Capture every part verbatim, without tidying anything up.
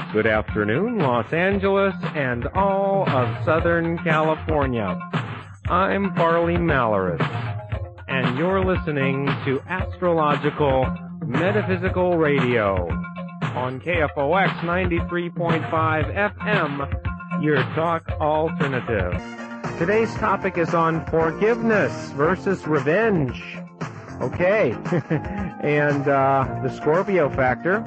Good afternoon, Los Angeles and all of Southern California. I'm Farley Malaris, and you're listening to Astrological Metaphysical Radio on K F O X ninety-three point five F M, your talk alternative. Today's topic is on forgiveness versus revenge. Okay, and uh, the Scorpio factor.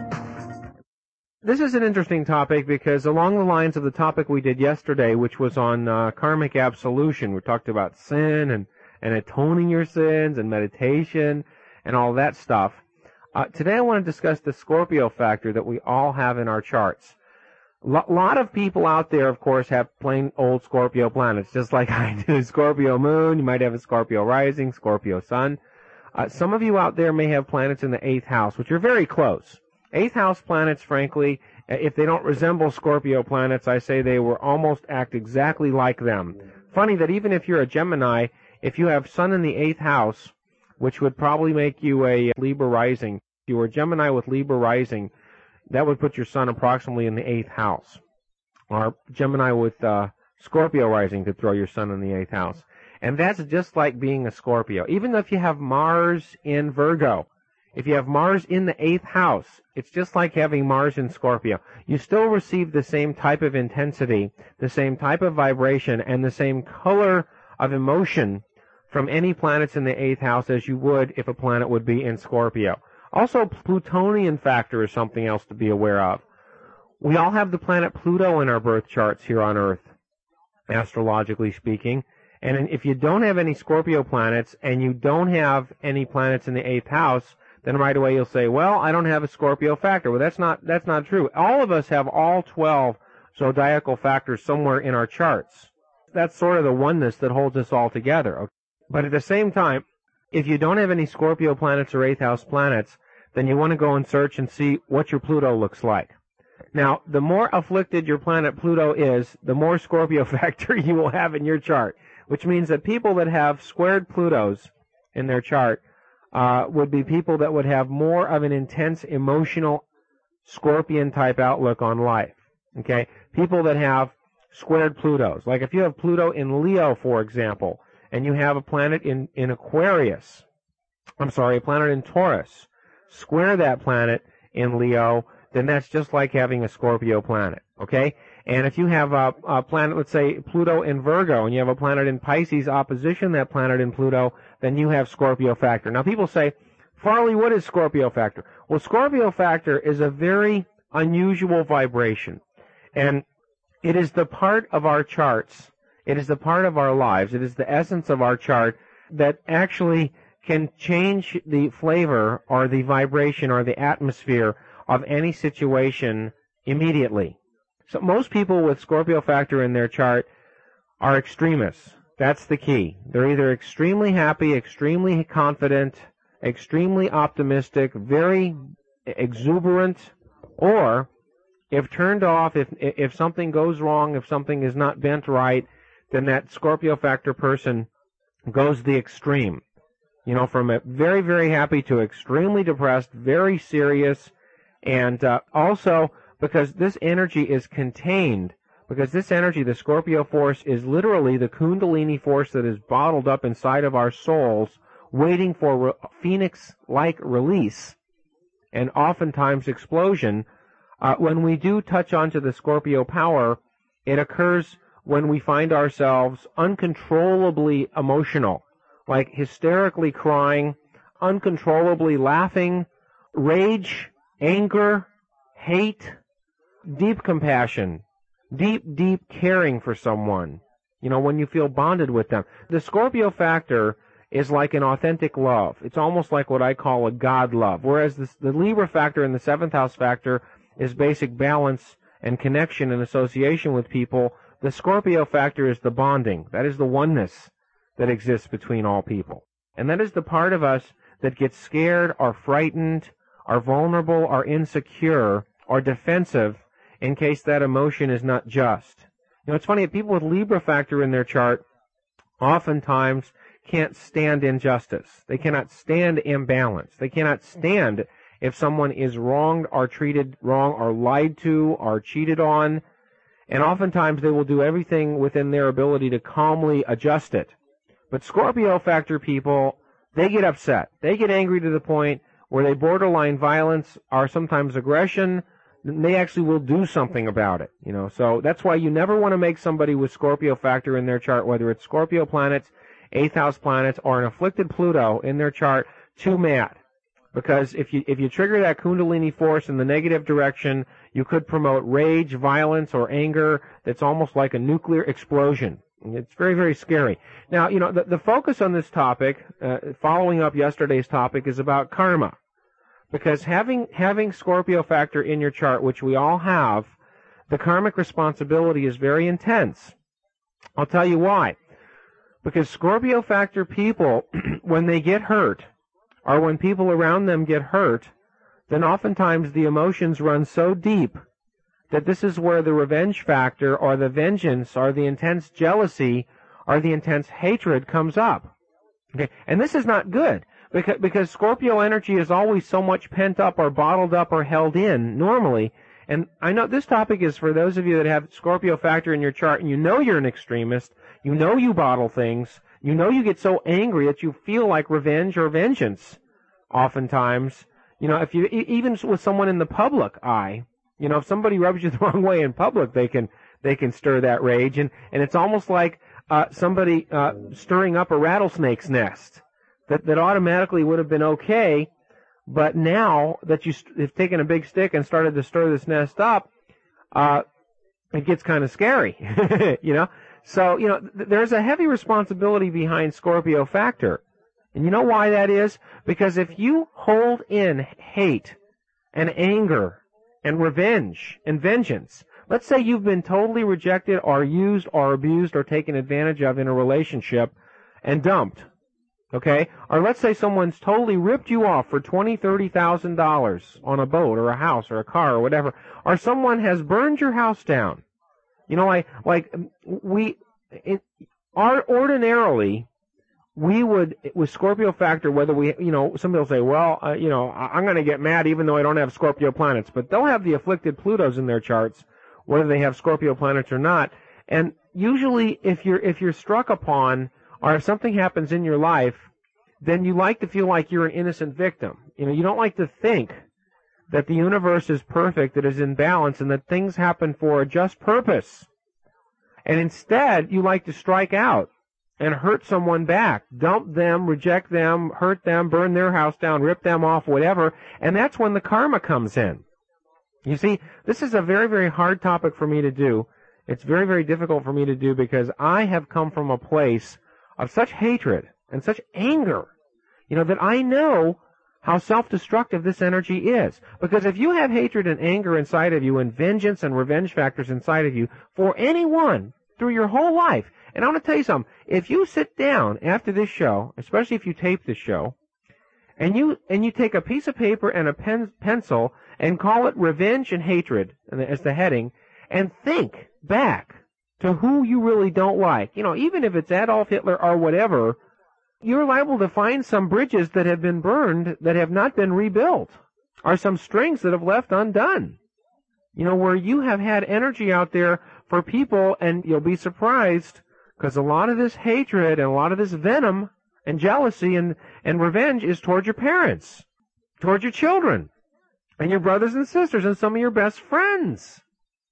This is an interesting topic because along the lines of the topic we did yesterday, which was on uh, karmic absolution, we talked about sin and, and atoning your sins and meditation and all that stuff. Uh, today I want to discuss the Scorpio factor that we all have in our charts. A L- lot of people out there, of course, have plain old Scorpio planets, just like I do. Scorpio moon, you might have a Scorpio rising, Scorpio sun. Uh, some of you out there may have planets in the eighth house, which are very close. Eighth house planets, frankly, if they don't resemble Scorpio planets, I say they will almost act exactly like them. Funny that even if you're a Gemini, if you have Sun in the eighth house, which would probably make you a Libra rising, if you were a Gemini with Libra rising, that would put your Sun approximately in the eighth house. Or Gemini with uh, Scorpio rising could throw your Sun in the eighth house. And that's just like being a Scorpio. Even if you have Mars in Virgo, if you have Mars in the eighth house, it's just like having Mars in Scorpio. You still receive the same type of intensity, the same type of vibration, and the same color of emotion from any planets in the eighth house as you would if a planet would be in Scorpio. Also, Plutonian factor is something else to be aware of. We all have the planet Pluto in our birth charts here on Earth, astrologically speaking. And if you don't have any Scorpio planets and you don't have any planets in the eighth house, then right away you'll say, well, I don't have a Scorpio factor. Well, that's not that's not true. All of us have all twelve zodiacal factors somewhere in our charts. That's sort of the oneness that holds us all together. Okay? But at the same time, if you don't have any Scorpio planets or eighth house planets, then you want to go and search and see what your Pluto looks like. Now, the more afflicted your planet Pluto is, the more Scorpio factor you will have in your chart, which means that people that have squared Plutos in their chart Uh, would be people that would have more of an intense emotional Scorpion-type outlook on life, okay? People that have squared Plutos. Like if you have Pluto in Leo, for example, and you have a planet in, in Aquarius, I'm sorry, a planet in Taurus, square that planet in Leo, then that's just like having a Scorpio planet, okay? And if you have a, a planet, let's say Pluto in Virgo, and you have a planet in Pisces opposition that planet in Pluto, then you have Scorpio factor. Now people say, Farley, what is Scorpio factor? Well, Scorpio factor is a very unusual vibration. And it is the part of our charts, it is the part of our lives, it is the essence of our chart that actually can change the flavor or the vibration or the atmosphere of any situation immediately. So most people with Scorpio factor in their chart are extremists. That's the key. They're either extremely happy, extremely confident, extremely optimistic, very exuberant, or if turned off, if if something goes wrong, if something is not bent right, then that Scorpio factor person goes the extreme. You know, from a very, very happy to extremely depressed, very serious, and uh, also because this energy is contained, because this energy, the Scorpio force, is literally the Kundalini force that is bottled up inside of our souls, waiting for re- phoenix-like release, and oftentimes explosion. Uh, when we do touch onto the Scorpio power, it occurs when we find ourselves uncontrollably emotional, like hysterically crying, uncontrollably laughing, rage, anger, hate, deep compassion, deep, deep caring for someone, you know, when you feel bonded with them. The Scorpio factor is like an authentic love. It's almost like what I call a God love, whereas this, the Libra factor and the seventh house factor is basic balance and connection and association with people. The Scorpio factor is the bonding. That is the oneness that exists between all people. And that is the part of us that gets scared or frightened or vulnerable or insecure or defensive in case that emotion is not just. You know, it's funny, people with Libra factor in their chart oftentimes can't stand injustice. They cannot stand imbalance. They cannot stand if someone is wronged or treated wrong or lied to or cheated on. And oftentimes they will do everything within their ability to calmly adjust it. But Scorpio factor people, they get upset. They get angry to the point where they borderline violence or sometimes aggression. They actually will do something about it, you know. So that's why you never want to make somebody with Scorpio factor in their chart, whether it's Scorpio planets, eighth house planets, or an afflicted Pluto in their chart, too mad. Because if you if you trigger that Kundalini force in the negative direction, you could promote rage, violence, or anger that's almost like a nuclear explosion. It's very, very scary. Now, you know, the, the focus on this topic, uh, following up yesterday's topic, is about karma. Because having having Scorpio factor in your chart, which we all have, the karmic responsibility is very intense. I'll tell you why. Because Scorpio factor people, when they get hurt, or when people around them get hurt, then oftentimes the emotions run so deep that this is where the revenge factor or the vengeance or the intense jealousy or the intense hatred comes up. Okay? And this is not good because, because Scorpio energy is always so much pent up or bottled up or held in normally. And I know this topic is for those of you that have Scorpio factor in your chart and you know you're an extremist, you know you bottle things, you know you get so angry that you feel like revenge or vengeance oftentimes. You know, if you, even with someone in the public eye, you know, if somebody rubs you the wrong way in public, they can, they can stir that rage. And, and it's almost like, uh, somebody, uh, stirring up a rattlesnake's nest that, that automatically would have been okay. But now that you have taken a big stick and started to stir this nest up, uh, it gets kind of scary, you know? So, you know, th- there's a heavy responsibility behind Scorpio factor. And you know why that is? Because if you hold in hate and anger and revenge and vengeance, let's say you've been totally rejected or used or abused or taken advantage of in a relationship and dumped, okay? Or let's say someone's totally ripped you off for twenty thousand dollars, thirty thousand dollars on a boat or a house or a car or whatever, or someone has burned your house down. You know, like, like we, it, our, ordinarily, we would, with Scorpio factor, whether we, you know, somebody will say, well, uh, you know, I'm going to get mad even though I don't have Scorpio planets, but they'll have the afflicted Plutos in their charts, whether they have Scorpio planets or not. And usually, if you're, if you're struck upon, or if something happens in your life, then you like to feel like you're an innocent victim. You know, you don't like to think that the universe is perfect, that is in balance, and that things happen for a just purpose. And instead, you like to strike out and hurt someone back, dump them, reject them, hurt them, burn their house down, rip them off, whatever, and that's when the karma comes in. You see, this is a very, very hard topic for me to do. It's very, very difficult for me to do because I have come from a place of such hatred and such anger, you know, that I know how self-destructive this energy is. Because if you have hatred and anger inside of you and vengeance and revenge factors inside of you for anyone through your whole life, and I want to tell you something, if you sit down after this show, especially if you tape this show, and you and you take a piece of paper and a pen, pencil and call it revenge and hatred as the heading, and think back to who you really don't like, you know, even if it's Adolf Hitler or whatever, you're liable to find some bridges that have been burned that have not been rebuilt, or some strings that have left undone. You know, where you have had energy out there for people, and you'll be surprised, because a lot of this hatred and a lot of this venom and jealousy and, and revenge is toward your parents, toward your children, and your brothers and sisters, and some of your best friends.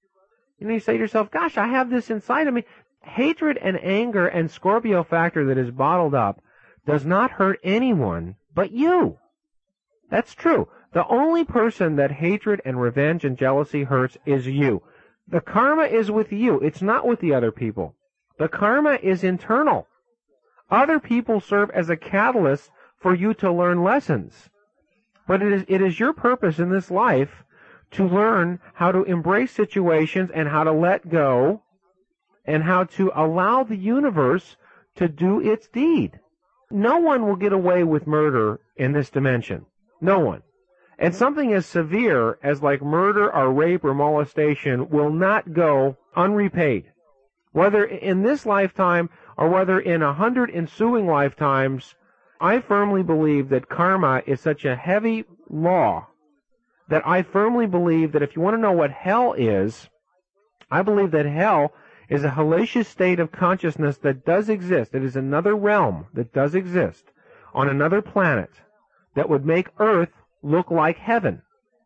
You know, you say to yourself, gosh, I have this inside of me. Hatred and anger and Scorpio factor that is bottled up does not hurt anyone but you. That's true. The only person that hatred and revenge and jealousy hurts is you. The karma is with you. It's not with the other people. The karma is internal. Other people serve as a catalyst for you to learn lessons. But it is, it is your purpose in this life to learn how to embrace situations and how to let go and how to allow the universe to do its deed. No one will get away with murder in this dimension. No one. And something as severe as like murder or rape or molestation will not go unrepaid. Whether in this lifetime or whether in a hundred ensuing lifetimes, I firmly believe that karma is such a heavy law that I firmly believe that if you want to know what hell is, I believe that hell is a hellacious state of consciousness that does exist. It is another realm that does exist on another planet that would make Earth look like heaven.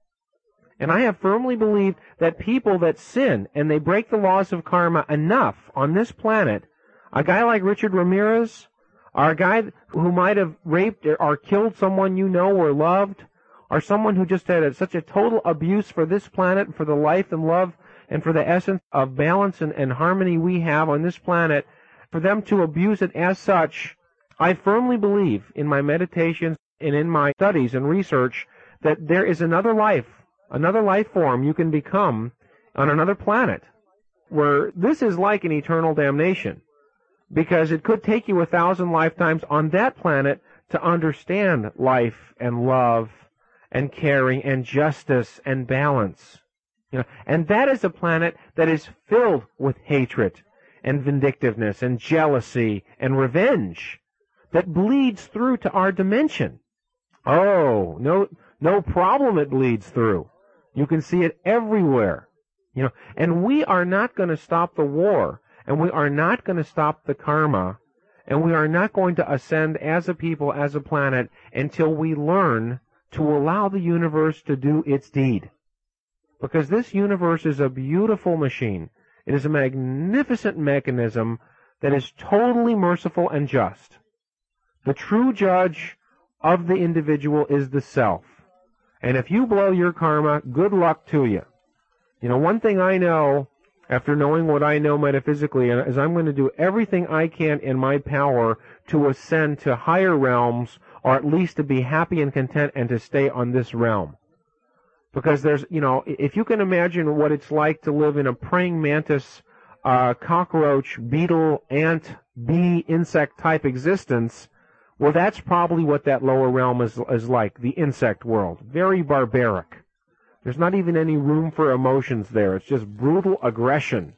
And I have firmly believed that people that sin and they break the laws of karma enough on this planet, a guy like Richard Ramirez, or a guy who might have raped or killed someone you know or loved, or someone who just had a, such a total abuse for this planet, for the life and love and for the essence of balance and, and harmony we have on this planet, for them to abuse it as such, I firmly believe in my meditations and in my studies and research that there is another life, another life form you can become on another planet, where this is like an eternal damnation, because it could take you a thousand lifetimes on that planet to understand life and love and caring and justice and balance. You know, and that is a planet that is filled with hatred and vindictiveness and jealousy and revenge that bleeds through to our dimension. Oh, no, no problem it bleeds through. You can see it everywhere. You know, and we are not going to stop the war, and we are not going to stop the karma, and we are not going to ascend as a people, as a planet, until we learn to allow the universe to do its deed. Because this universe is a beautiful machine. It is a magnificent mechanism that is totally merciful and just. The true judge of the individual is the self. And if you blow your karma, good luck to you. You know, one thing I know, after knowing what I know metaphysically, is I'm going to do everything I can in my power to ascend to higher realms, or at least to be happy and content and to stay on this realm. Because there's, you know, if you can imagine what it's like to live in a praying mantis, uh, cockroach, beetle, ant, bee, insect type existence, well, that's probably what that lower realm is, is like, the insect world. Very barbaric. There's not even any room for emotions there. It's just brutal aggression.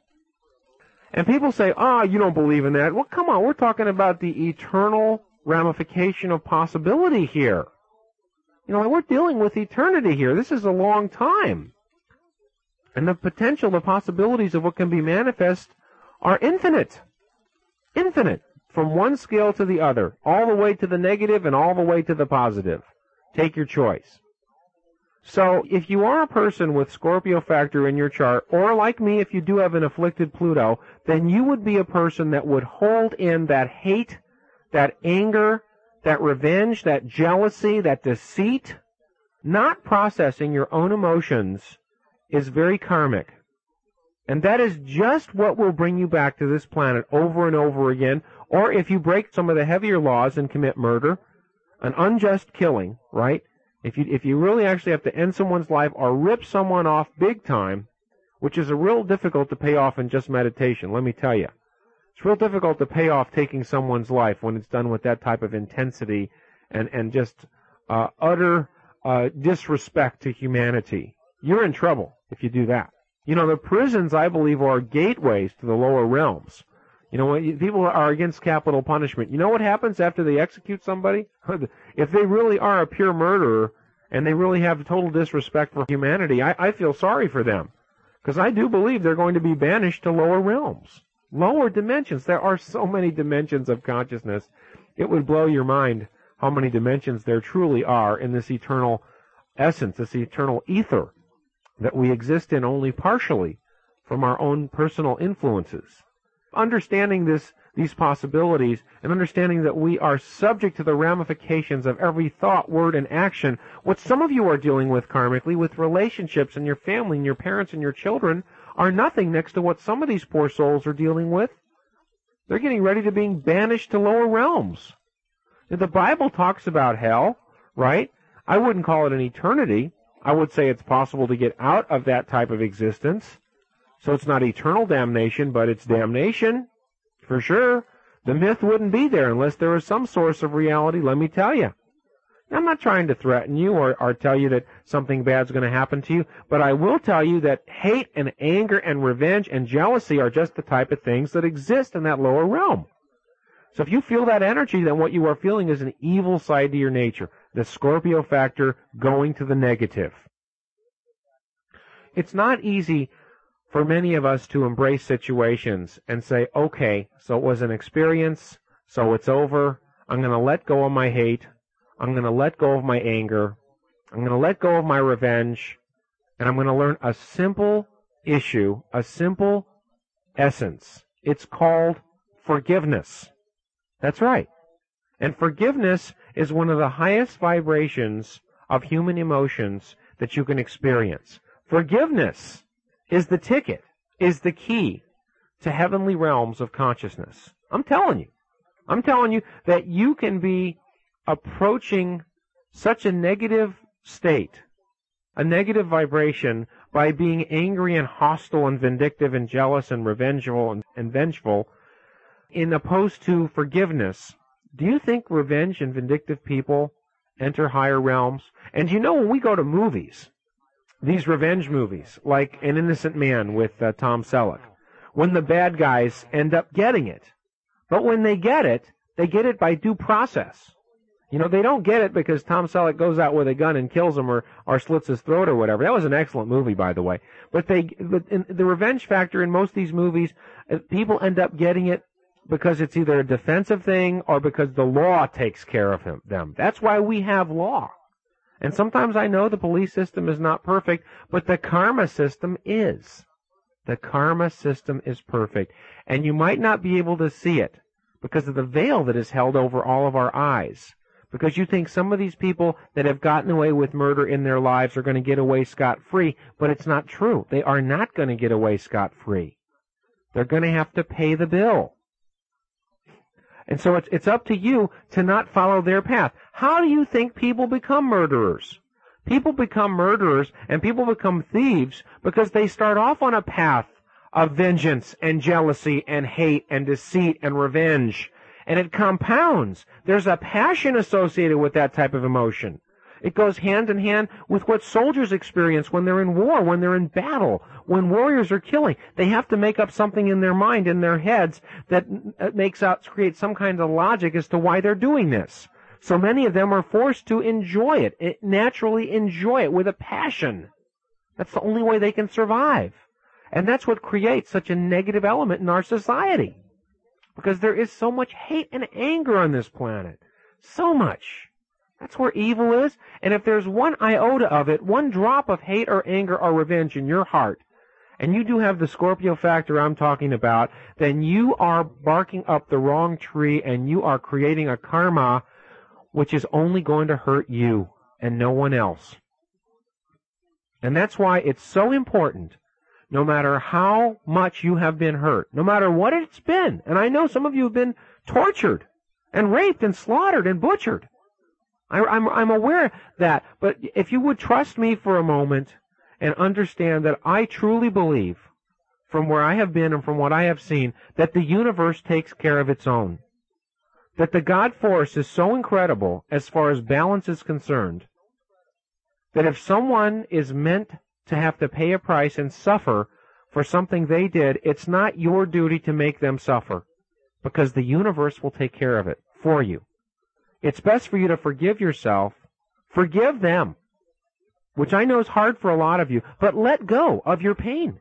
And people say, ah, oh, you don't believe in that. Well, come on, we're talking about the eternal ramification of possibility here. You know, we're dealing with eternity here. This is a long time. And the potential, the possibilities of what can be manifest are infinite. Infinite. From one scale to the other. All the way to the negative and all the way to the positive. Take your choice. So, if you are a person with Scorpio factor in your chart, or like me, if you do have an afflicted Pluto, then you would be a person that would hold in that hate, that anger, that revenge, that jealousy, that deceit. Not processing your own emotions is very karmic. And that is just what will bring you back to this planet over and over again. Or if you break some of the heavier laws and commit murder, an unjust killing, right? If you, if you really actually have to end someone's life or rip someone off big time, which is a real difficult to pay off in just meditation, let me tell you. It's real difficult to pay off taking someone's life when it's done with that type of intensity and, and just uh, utter uh, disrespect to humanity. You're in trouble if you do that. You know, the prisons, I believe, are gateways to the lower realms. You know, when people are against capital punishment, you know what happens after they execute somebody? If they really are a pure murderer and they really have total disrespect for humanity, I, I feel sorry for them. Because I do believe they're going to be banished to lower realms. Lower dimensions. There are so many dimensions of consciousness. It would blow your mind how many dimensions there truly are in this eternal essence, this eternal ether that we exist in only partially from our own personal influences. Understanding this, these possibilities, and understanding that we are subject to the ramifications of every thought, word, and action, what some of you are dealing with karmically, with relationships and your family and your parents and your children, are nothing next to what some of these poor souls are dealing with. They're getting ready to being banished to lower realms. The Bible talks about hell, right? I wouldn't call it an eternity. I would say it's possible to get out of that type of existence. So it's not eternal damnation, but it's damnation, for sure. The myth wouldn't be there unless there was some source of reality, let me tell you. I'm not trying to threaten you or, or tell you that something bad's going to happen to you, but I will tell you that hate and anger and revenge and jealousy are just the type of things that exist in that lower realm. So if you feel that energy, then what you are feeling is an evil side to your nature, the Scorpio factor going to the negative. it's not easy for many of us to embrace situations and say, okay, so it was an experience, so it's over. I'm going to let go of my hate. I'm going to let go of my anger. I'm going to let go of my revenge. And I'm going to learn a simple issue, a simple essence. It's called forgiveness. That's right. And forgiveness is one of the highest vibrations of human emotions that you can experience. Forgiveness is the ticket, is the key to heavenly realms of consciousness. I'm telling you. I'm telling you that you can be approaching such a negative state, a negative vibration, by being angry and hostile and vindictive and jealous and revengeful and, and vengeful, in opposed to forgiveness. Do you think revenge and vindictive people enter higher realms? And you know, when we go to movies, these revenge movies, like An Innocent Man with uh, Tom Selleck, when the bad guys end up getting it, but when they get it, they get it by due process. You know, they don't get it because Tom Selleck goes out with a gun and kills him or, or slits his throat or whatever. That was an excellent movie, by the way. But they, but in the revenge factor in most of these movies, people end up getting it because it's either a defensive thing or because the law takes care of him, them. That's why we have law. And sometimes I know the police system is not perfect, but the karma system is. The karma system is perfect. And you might not be able to see it because of the veil that is held over all of our eyes. Because you think some of these people that have gotten away with murder in their lives are going to get away scot-free, but it's not true. They are not going to get away scot-free. They're going to have to pay the bill. And so it's, it's up to you to not follow their path. How do you think people become murderers? People become murderers and people become thieves because they start off on a path of vengeance and jealousy and hate and deceit and revenge. And it compounds. There's a passion associated with that type of emotion. It goes hand in hand with what soldiers experience when they're in war, when they're in battle, when warriors are killing. They have to make up something in their mind, in their heads, that makes out, creates some kind of logic as to why they're doing this. So many of them are forced to enjoy it, it naturally enjoy it with a passion. That's the only way they can survive. And that's what creates such a negative element in our society. Because there is so much hate and anger on this planet. So much. That's where evil is. And if there's one iota of it, one drop of hate or anger or revenge in your heart, and you do have the Scorpio factor I'm talking about, then you are barking up the wrong tree and you are creating a karma which is only going to hurt you and no one else. And that's why it's so important, no matter how much you have been hurt, no matter what it's been, and I know some of you have been tortured and raped and slaughtered and butchered. I, I'm, I'm aware of that, but if you would trust me for a moment and understand that I truly believe, from where I have been and from what I have seen, that the universe takes care of its own. That the God force is so incredible as far as balance is concerned, that if someone is meant to have to pay a price and suffer for something they did, it's not your duty to make them suffer, because the universe will take care of it for you. It's best for you to forgive yourself, forgive them, which I know is hard for a lot of you, but let go of your pain.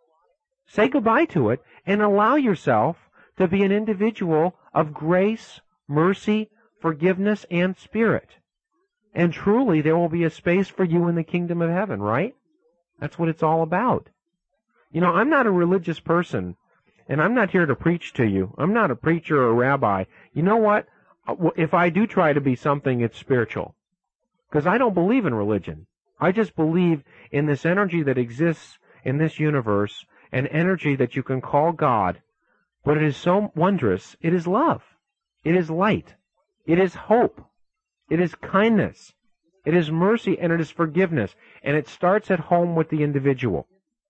Say goodbye to it and allow yourself to be an individual of grace, mercy, forgiveness, and spirit. And truly there will be a space for you in the kingdom of heaven, right? That's what it's all about. You know, I'm not a religious person, and I'm not here to preach to you. I'm not a preacher or a rabbi. You know what? If I do try to be something, it's spiritual. Because I don't believe in religion. I just believe in this energy that exists in this universe, an energy that you can call God. But it is so wondrous. It is love. It is light. It is hope. It is kindness. It is mercy, and it is forgiveness. And it starts at home with the individual.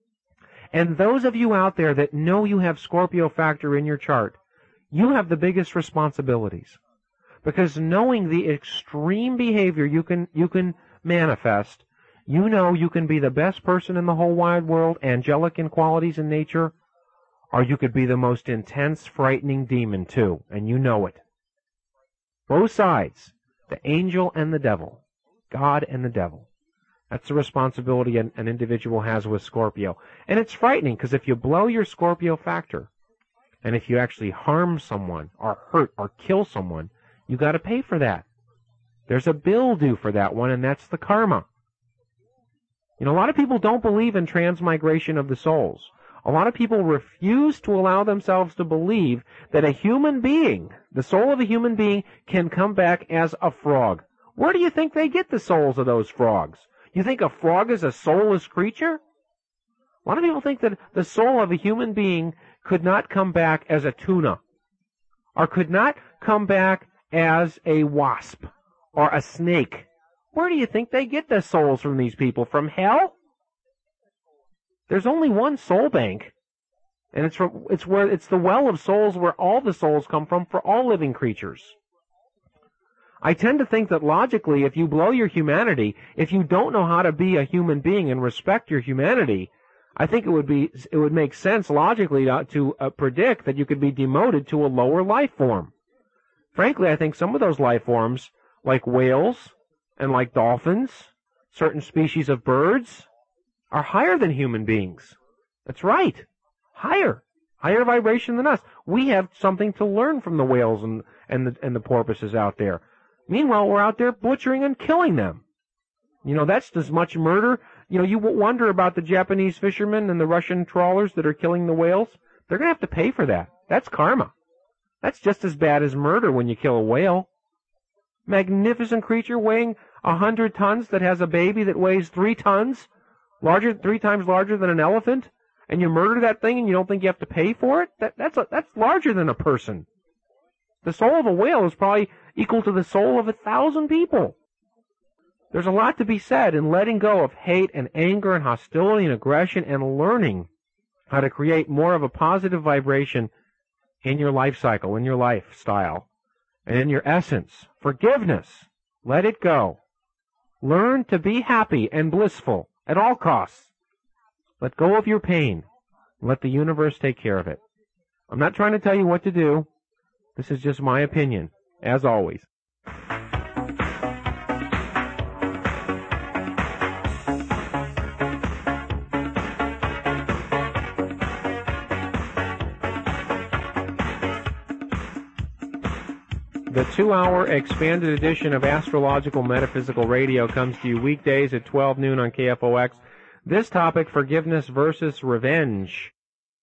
And those of you out there that know you have Scorpio factor in your chart, you have the biggest responsibilities. Because knowing the extreme behavior you can you can manifest, you know you can be the best person in the whole wide world, angelic in qualities and nature, or you could be the most intense, frightening demon too, and you know it. Both sides, the angel and the devil, God and the devil. That's the responsibility an, an individual has with Scorpio. And it's frightening, because if you blow your Scorpio factor, and if you actually harm someone, or hurt, or kill someone, you got to pay for that. There's a bill due for that one, and that's the karma. You know, a lot of people don't believe in transmigration of the souls. A lot of people refuse to allow themselves to believe that a human being, the soul of a human being, can come back as a frog. Where do you think they get the souls of those frogs? You think a frog is a soulless creature? A lot of people think that the soul of a human being could not come back as a tuna, or could not come back as a wasp, or a snake. Where do you think they get the souls from these people? From hell? There's only one soul bank, and it's from, it's where it's the well of souls where all the souls come from for all living creatures. I tend to think that logically, if you blow your humanity, if you don't know how to be a human being and respect your humanity, I think it would be it would make sense logically to, to uh, predict that you could be demoted to a lower life form. Frankly, I think some of those life forms, like whales and like dolphins, certain species of birds, are higher than human beings. That's right. Higher. Higher vibration than us. We have something to learn from the whales and, and, the, and the porpoises out there. Meanwhile, we're out there butchering and killing them. You know, that's as much murder. You know, you wonder about the Japanese fishermen and the Russian trawlers that are killing the whales. They're going to have to pay for that. That's karma. That's just as bad as murder when you kill a whale. Magnificent creature weighing a hundred tons that has a baby that weighs three tons, larger, three times larger than an elephant, and you murder that thing and you don't think you have to pay for it? That, that's a, that's larger than a person. The soul of a whale is probably equal to the soul of a thousand people. There's a lot to be said in letting go of hate and anger and hostility and aggression and learning how to create more of a positive vibration in your life cycle, in your lifestyle, and in your essence. Forgiveness. Let it go. Learn to be happy and blissful at all costs. Let go of your pain. Let the universe take care of it. I'm not trying to tell you what to do. This is just my opinion, as always. The two-hour expanded edition of Astrological Metaphysical Radio comes to you weekdays at twelve noon on K F O X. This topic, forgiveness versus revenge.